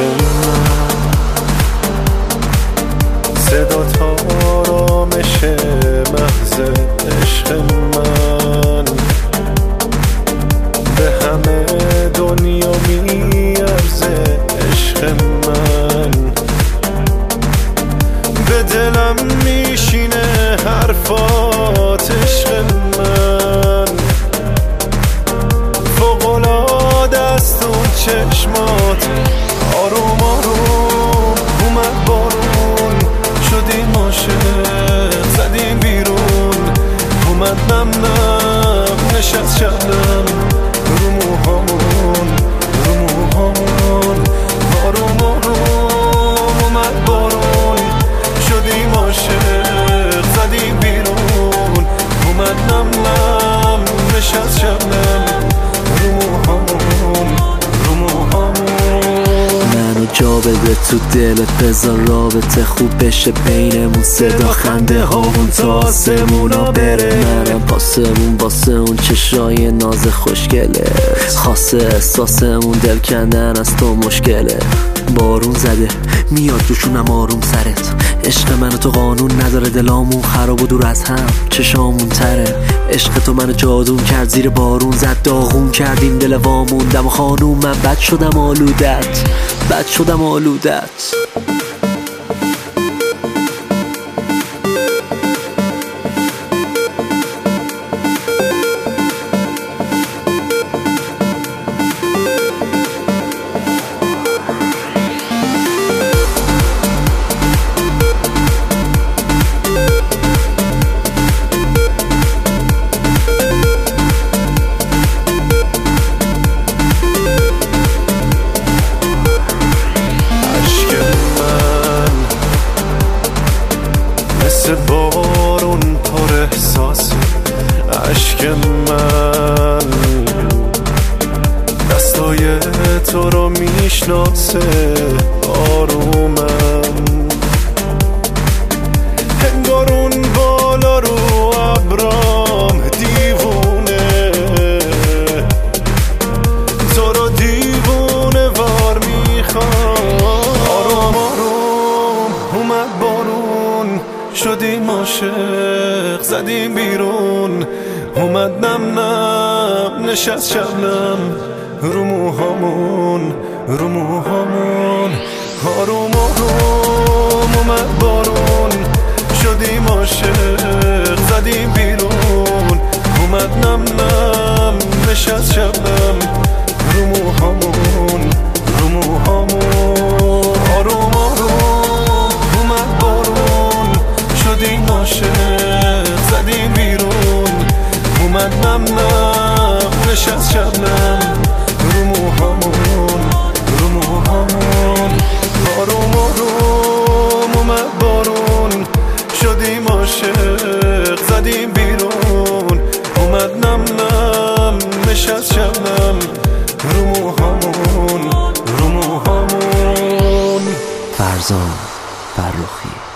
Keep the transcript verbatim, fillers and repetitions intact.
من، صدا آرامش محض عشق من، به همه دنیا میارزه عشق من، به دلم میشینه حرفات عشق من، فوق‌العاده است اون چشمات، آروم آروم اومد بارون، شدیم عاشق زدیم بیرون، اومد نم نم نشست شبنم رو موهامون، رو موهامون، آروم آروم اومد بارون، شدیم عاشق زدیم بیرون، اومد نم نم نشست شبنم رو موهامون، رو موهامون. منو جا بده تو دلت، بذار رابطه خوب بشه بینمون، صدا خنده هامون تا آسمونا بره، منم پاسمون باسه اون چشای ناز خوشگله، خاصه احساسمون دل کندن از تو مشکله، بارون زده میاد دوشونم آروم سرت، عشق منو تو قانون نداره، دلامون خراب و دور از هم چشامون تره، عشق تو منو جادون کرد، زیر بارون زد داغون کردیم دل وامون، دم خانوم من بد شدم آلودت، بد شدم آلودت. مثل بارون پر احساس عشق من، دستای تو رو میشناسه آرومم، انگار اون بالا رو ابرام دیوونه، تو رو دیوونه وار میخوام، آروم آروم اومد بارون، شدیم عاشق زدیم بیرون، اومد نم نم نشست شبنم رو موهامون، رو موهامون، آروم آروم اومد بارون، شدیم عاشق زدیم بیرون، اومد نم نم نشست شبنم رو موهامون، رو موهامون، آروم آروم اومد بارون، شدیم عاشق زدیم بیرون، اومد نم نم نشست شبنم رو موهامون، رو موهامون، آروم آروم اومد بارون، شدیم عاشق زدیم بیرون، اومد نم نم نشست شبنم رو موهامون، رو موهامون. فرزان فرخی.